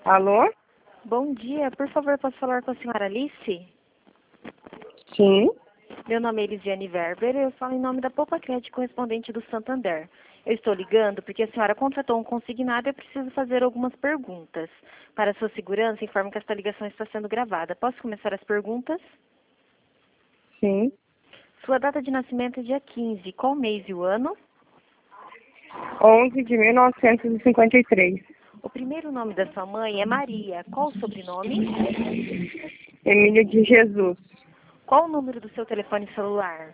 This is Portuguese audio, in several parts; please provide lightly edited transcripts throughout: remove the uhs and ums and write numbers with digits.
Alô? Bom dia, por favor, posso falar com a senhora Alice? Sim. Meu nome é Elisiane Werber e eu falo em nome da Poupa Crédito correspondente do Santander. Eu estou ligando porque a senhora contratou um consignado e eu preciso fazer algumas perguntas. Para sua segurança, informo que esta ligação está sendo gravada. Posso começar as perguntas? Sim. Sua data de nascimento é dia 15. Qual mês e o ano? 11 de 1953. O primeiro nome da sua mãe é Maria. Qual o sobrenome? Emília de Jesus. Qual o número do seu telefone celular?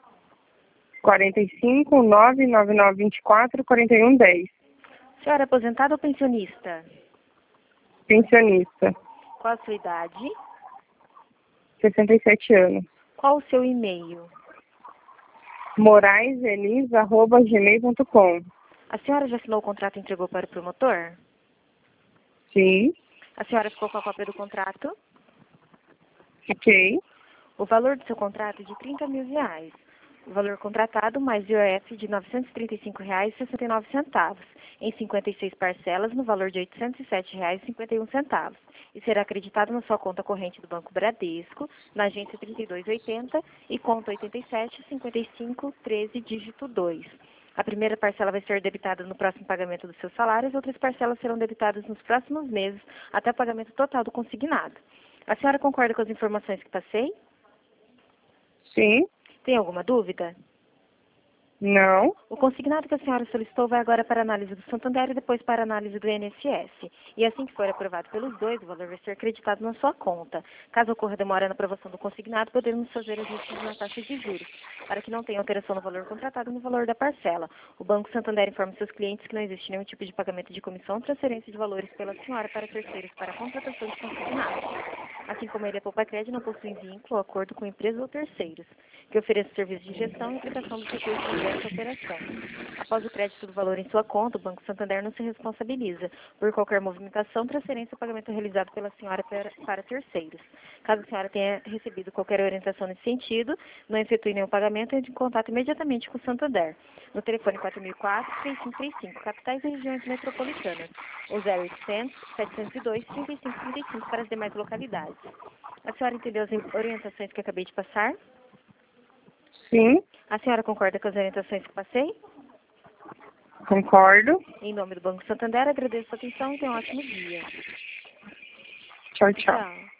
45 99924 4110. Senhora é aposentada ou pensionista? Pensionista. Qual a sua idade? 67 anos. Qual o seu e-mail? moraiselis@gmail.com. A senhora já assinou o contrato e entregou para o promotor? Sim. A senhora ficou com a cópia do contrato? Fiquei. O valor do seu contrato é de R$ 30.000. O valor contratado mais IOF de R$ 935,69, em 56 parcelas no valor de R$ 807,51, e será acreditado na sua conta corrente do Banco Bradesco, na agência 3280 e conta 875513, dígito 2. A primeira parcela vai ser debitada no próximo pagamento do seu salário, as outras parcelas serão debitadas nos próximos meses, até o pagamento total do consignado. A senhora concorda com as informações que passei? Sim. Tem alguma dúvida? Não. O consignado que a senhora solicitou vai agora para a análise do Santander e depois para a análise do INSS. E assim que for aprovado pelos dois, o valor vai ser acreditado na sua conta. Caso ocorra demora na aprovação do consignado, podemos fazer ajustes na taxa de juros, para que não tenha alteração no valor contratado e no valor da parcela. O Banco Santander informa seus clientes que não existe nenhum tipo de pagamento de comissão ou transferência de valores pela senhora para terceiros para a contratação de consignado. Assim como ele, a Poupa Crédito não possui vínculo ou acordo com empresas ou terceiros, que ofereçam serviços de gestão e aplicação dos recursos dessa operação. Após o crédito do valor em sua conta, o Banco Santander não se responsabiliza por qualquer movimentação, transferência ou pagamento realizado pela senhora para terceiros. Caso a senhora tenha recebido qualquer orientação nesse sentido, não efetue nenhum pagamento, entre em contato imediatamente com o Santander, no telefone 4004-3535, capitais e regiões metropolitanas, ou 0800-702-3535 para as demais localidades. A senhora entendeu as orientações que eu acabei de passar? Sim. A senhora concorda com as orientações que passei? Concordo. Em nome do Banco Santander, agradeço a atenção e tenha um ótimo dia. Tchau, tchau. Tchau.